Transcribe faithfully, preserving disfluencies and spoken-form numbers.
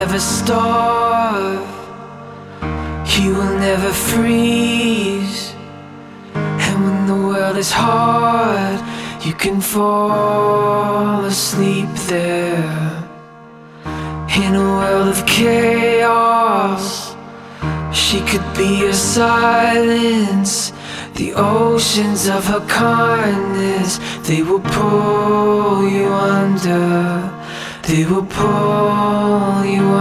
never starve, you will never freeze. And when the world is hard, you can fall asleep there. In a world of chaos, she could be your silence. The oceans of her kindness, they will pull you under. They will pull you under.